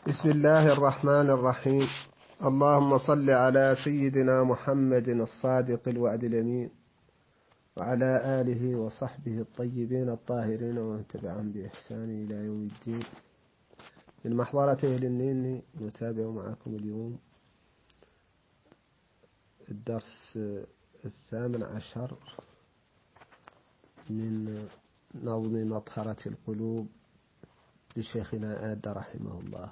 بسم الله الرحمن الرحيم. اللهم صل على سيدنا محمد الصادق الوعد الأمين وعلى آله وصحبه الطيبين الطاهرين ومن تبعهم بإحسان إلى يوم الدين. من محضرة أهل النين نتابع معكم اليوم الدرس 18 من نظم مطهرة القلوب لشيخنا آد رحمه الله،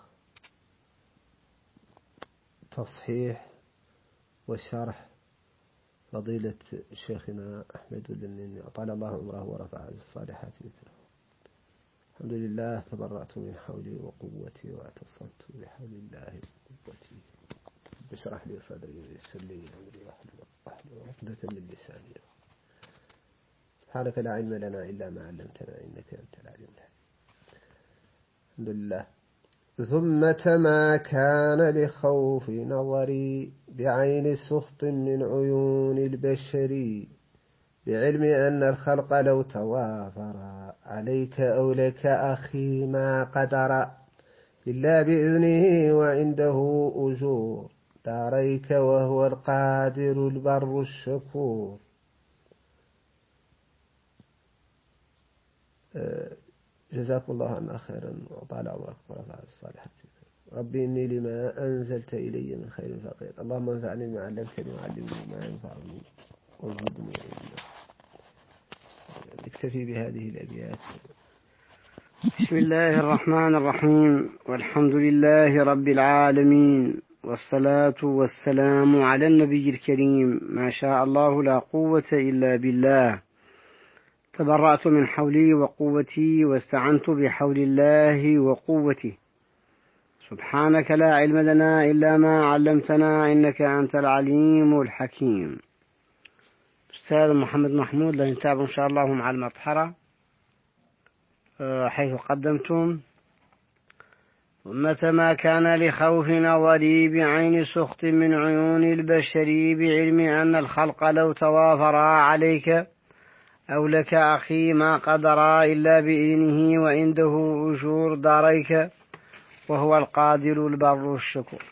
تصحيح وشرح فضيلة شيخنا أحمد النيني أطال الله عمره ورفع الصالحات مثله. الحمد لله، تبرأت من حولي وقوتي واعتصمت بحول الله وقوتي. بشرح لي صدري ويسر لي أمري واحلل عقدة من لساني. سبحانك لا علم لنا إلا ما علمتنا إنك أنت العليم الحكيم. الحمد لله. ثمة ما كان لخوف نظري بعين سخط من عيون البشر، بعلم أن الخلق لو توافر عليك أو لك أخي ما قدر، إلا بإذنه وعنده أجور داريك وهو القادر البر الشكور. جزاكم الله عنا خيرا وطال عمرك ورفع الصالحات. ربي إني لما أنزلت إلي من خير فقير، اللهم انفعني بما علمتني وعلمني ما ينفعني وزدني علما. نكتفي بهذه الأبيات. بسم الله الرحمن الرحيم، والحمد لله رب العالمين، والصلاة والسلام على النبي الكريم. ما شاء الله لا قوة إلا بالله. تبرأت من حولي وقوتي واستعنت بحول الله وقوته. سبحانك لا علم لنا إلا ما علمتنا إنك أنت العليم الحكيم. أستاذ محمد محمود لنتابع إن شاء الله مع المطهرة، حيث قدمتم: ثمة ما كان لخوف نظري بعين سخط من عيون البشر، بعلم أن الخلق لو توافرا عليك أو لك أخي ما قدرا، إلا بإذنه وعنده أجور داريك وهو القادر البر الشكور.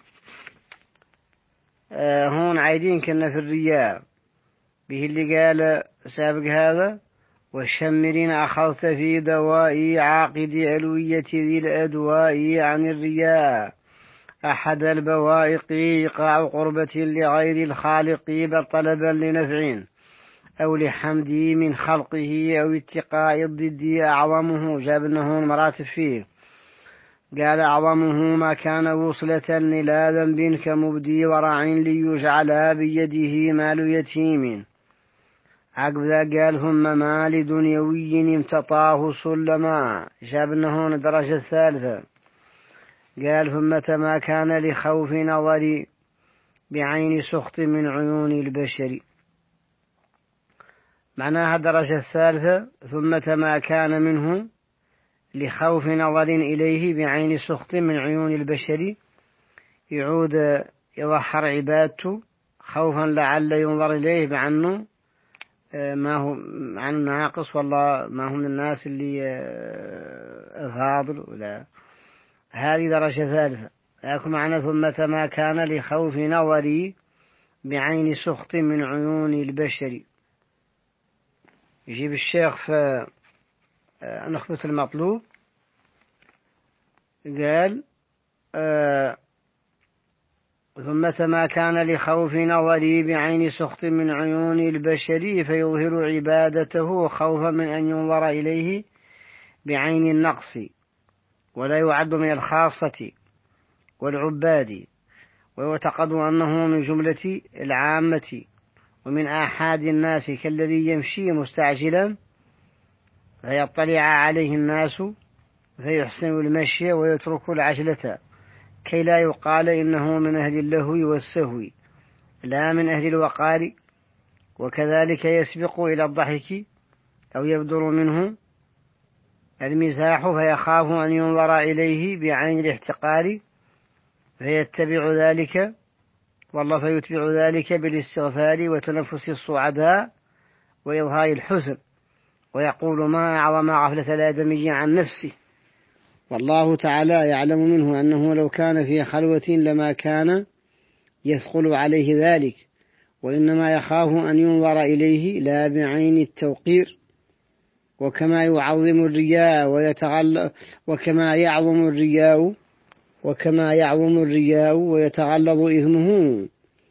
هون عايدين كنا في الرياء به اللي قال سابق هذا: والشمرين أخذت في دوائي عاقد علوية ذي الأدواء عن الرياء، أحد البوائق إيقاع قربة لغير الخالق، بل طلبا لنفع أو لحمدي من خلقه أو اتقاء الضد. أعظمه جاب أنه مراتب فيه، قال: أعظمه ما كان وصلة إلى ذنب كمبدي ورع ليجعل بيده مال يتيم. عقب ذا قال: ثم ما لدنيوي امتطاه سلما، جاب أنه الدرجة الثالثة. قال: ثمة ما كان لخوف نظري بعين سخط من عيون البشر. معناها الدرجة الثالثة: ثمة ما كان منه لخوف نظر إليه بعين سخط من عيون البشر، يعود يظهر عبادته خوفا لعل ينظر إليه بعنه ما هو عن ناقص، والله ما هم الناس اللي فاضل ولا. هذه درجة ثالثة. لكن معنى ثمة ما كان لخوف نظري بعين سخط من عيون البشر. يجيب الشيخ في نخبة المطلوب قال: ثمة ما كان لخوف نظري بعين سخط من عيون البشر، فيظهر عبادته خوفا من أن ينظر إليه بعين النقص، ولا يعد من الخاصة والعباد، ويعتقد أنه من جملة العامة ومن آحاد الناس، كالذي يمشي مستعجلا فيطلع عليه الناس فيحسن المشي ويترك العجلة، كي لا يقال إنه من أهل اللهو والسهو لا من أهل الوقار. وكذلك يسبق إلى الضحك أو يبدر منه المزاح، فيخاف أن ينظر إليه بعين الاحتقار، فيتبع ذلك بالاستغفار وتنفس الصعداء وإظهار الحزن، ويقول: ما أعظم غفلة الآدمي عن نفسه. والله تعالى يعلم منه أنه لو كان في خلوة لما كان يثقل عليه ذلك، وإنما يخاف أن ينظر إليه لا بعين التوقير، وكما يعظم الرياء وكما يعظم الرياء ويتغلظ إثمه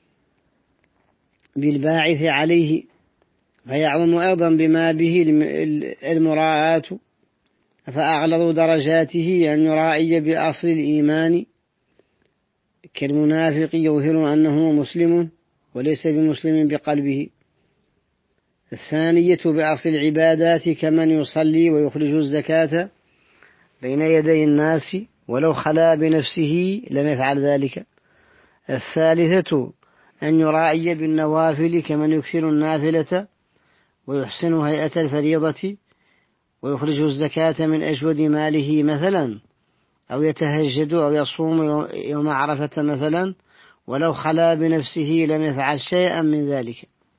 بالباعث عليه، فيعظم أيضا بما به المراءة، فأغلظ درجاته أن يرائي بأصل الإيمان كالمنافق يظهر أنه مسلم وليس بمسلم بقلبه. الثانية بأصل العبادات كمن يصلي ويخرج الزكاة بين يدي الناس ولو خلا بنفسه لم يفعل ذلك. الثالثة أن يرائي بالنوافل كمن يكثر النافلة ويحسن هيئة الفريضة ويخرج الزكاة من أجود ماله مثلا، أو يتهجد أو يصوم يوم عرفة مثلا ولو خلا بنفسه لم يفعل شيئا من ذلك.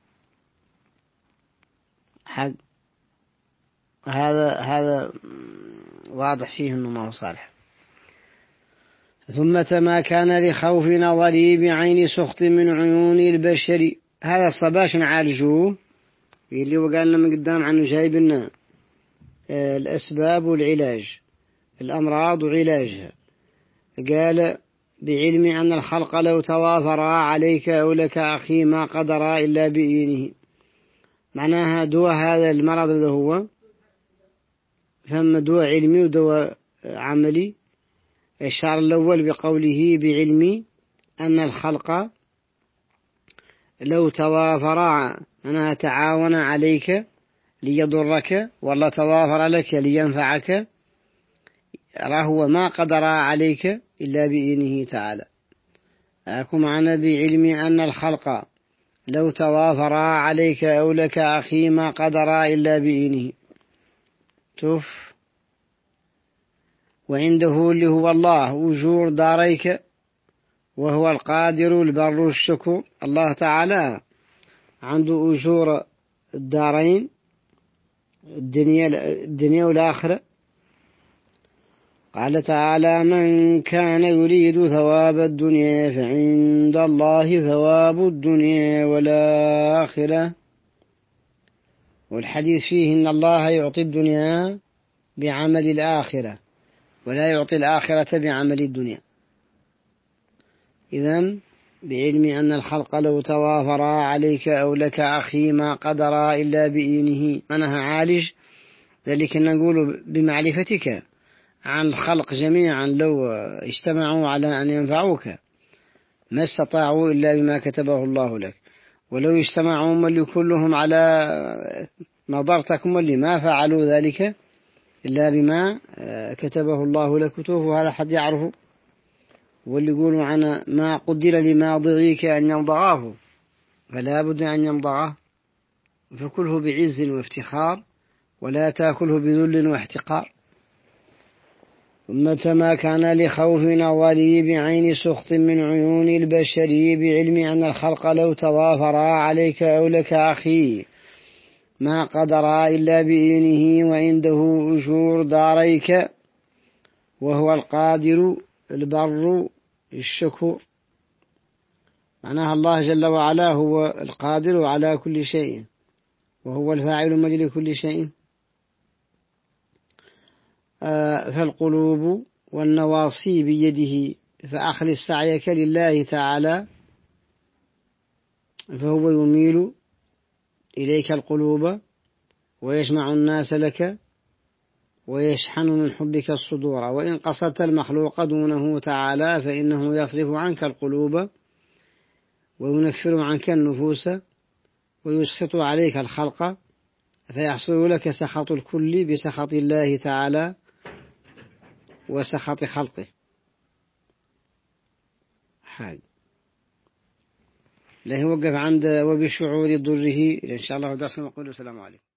هذا واضح فيه أنه ما هو صالح. ثم ما كان لخوف نظري بعين سخط من عيون البشر، هذا الصباش نعالجوه اللي وقالنا من قدام عنه جايب لنا الأسباب والعلاج، الأمراض وعلاجها. قال بعلم أن الخلق لو توافرا عليك أو لك أخي ما قدرا إلا بإذنه. معناها دواء هذا المرض اللي هو فهم دواء علمي ودواء عملي. الشعر الأول بقوله بعلم أن الخلق لو توافرا أنها تعاون عليك ليضرك والله توافر لك لينفعك، هو ما قدر عليك إلا بإذنه تعالى. أكون معنا بعلم أن الخلق لو توافرا عليك أو لك أخي ما قدر إلا بإذنه. وعنده اللي هو الله أجور داريك وهو القادر البر الشكور. الله تعالى عنده أجور الدارين الدنيا والآخرة. قال تعالى من كان يريد ثواب الدنيا فعند الله ثواب الدنيا والآخرة. والحديث فيه إن الله يعطي الدنيا بعمل الآخرة ولا يعطي الآخرة بعمل الدنيا. إذن بعلم أن الخلق لو توافرا عليك أو لك أخي ما قدر إلا بإذنه. منها عالج ذلك نقول بمعرفتك عن الخلق جميعا لو اجتمعوا على أن ينفعوك ما استطاعوا إلا بما كتبه الله لك، ولو اجتمعوا اللي كلهم على نظرتكم اللي ما فعلوا ذلك إلا بما كتبه الله لك. وتوفوا هذا حد يعرفه. واللي يقولوا عن ما قدر لما ضغيك أن يمضغاه فلا بد أن يمضغاه، فكله بعز وافتخار ولا تأكله بذل واحتقار. ثم ما كان لخوف نظري بعين سخط من عيون البشر بعلم أن الخلق لو تضافرا عليك أو لك أخي ما قدر إلا بإذنه وعنده أجور داريك وهو القادر البر الشكور. معناها الله جل وعلا هو القادر على كل شيء وهو الفاعل من أجل كل شيء. فالقلوب والنواصي بيده، فأخلص سعيك لله تعالى فهو يميل إليك القلوب ويجمع الناس لك ويشحن من حبك الصدور. وإن قصدت المخلوق دونه تعالى فإنه يصرف عنك القلوب وينفر عنك النفوس ويسخط عليك الخلق فيحصل لك سخط الكل بسخط الله تعالى وسخط خلقه. لا يوقف عند وبشعور ضره. إن شاء الله درس نقول السلام عليكم.